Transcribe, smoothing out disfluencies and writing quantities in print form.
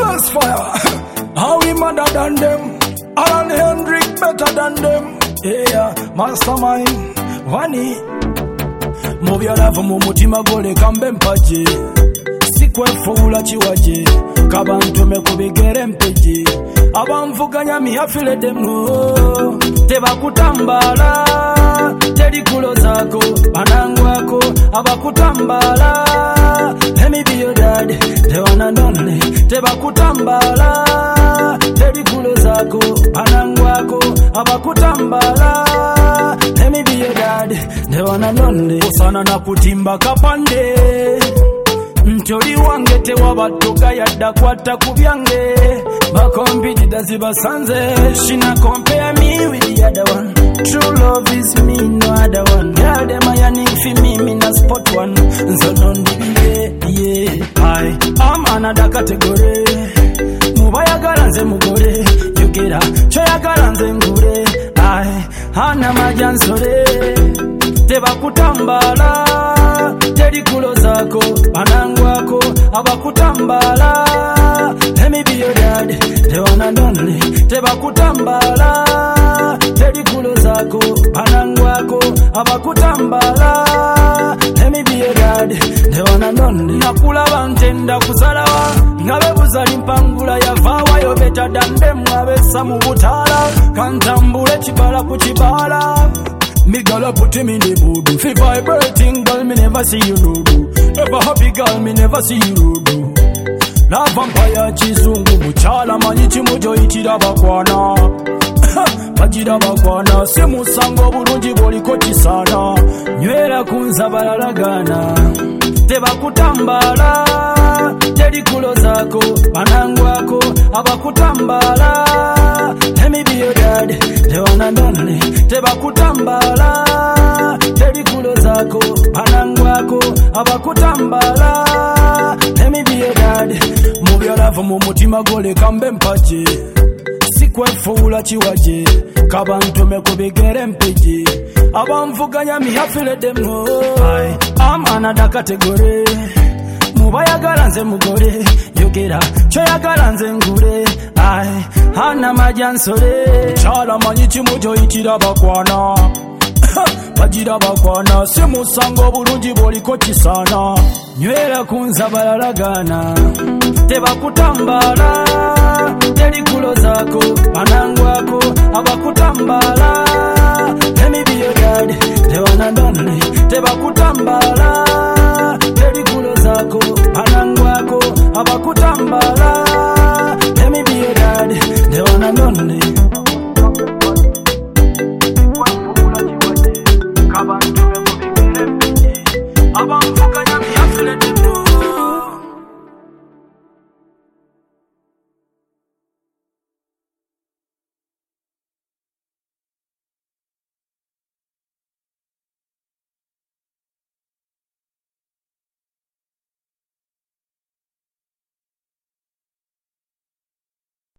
blast fire. How we madder than them? Alan Hendrick better than them. Yeah, mastermind, Vani. Move your love mu mutima gole kambe mpaje. Sikwe fula chiwaje. Kabantu mekubigere mpeje. Abamvuganya mihafile demu. Teba kutambala. Tedi kulo zako. Banangu wako. Abakutambala. Let me be your dad. The one and only. Teba kutambala. Tedi kulo zako. Banangu wako. Abakutambala. Let me be your dad. The one and only. Osana na kutimba kapande. Nchori wange tewa batoka yadda kwata kubyange. Bakompiti daziba sanze. She not compare me with the other one. True love is me, no other one. Girl, them a yearning for me na spot one. So don't I'm another category. Mubaya garanze mugore. Yukira, choya garanze ngure. Hana majansore. Teba kutambala. Tedi kulo zako, banangu wako, abakutambala. Let me be your dad, the one and only. Teba kutambala. Tedi kulo zako, banangu wako, abakutambala. Let me be your dad, the one and only. Nakula bantenda kuzalawa, ngabe buzali mpangula yavawa. Yo better than them, ngabe samu butala. Kantambule chibala kuchibala. Me girl put him in the voodoo. Fi vibrating girl, me never see you do. Ever happy girl, me never see you do. La vampire chizungu muchala manyichi mujo ichida bakwana. Pachida bakwana semu sango bulungi boliko chisana. Nywera kunza balalagana. Teba kutambala. Tedi kulo zako, banangu wako, abakutambala. Let me be your dad, the one and only. Teba kutambala. Tedi kulo zako, banangu wako, abakutambala. Let me be your dad. Move your love mu mutima gole kambe mpaje. Sikwe fula chiwaje. Kabantu mekubigere mpeje. Abamvuganya mihafile demu. I'm another category. Mubaya garanze mugore. Yukira, choya garanze ngure. Hana majansore. Chala manyichi mujo ichida bakwana. Pachida bakwana semu sango bulungi boliko chisana. Nywera kunza balalagana. Teba kutambala. Tedi kulo zako, banangu wako, abakutambala. Let me be your dad, the one and only. Teba kutambala. Tedi kulo zako, banangu wako, abakutambala. Let me be your dad, the one and only. Abantu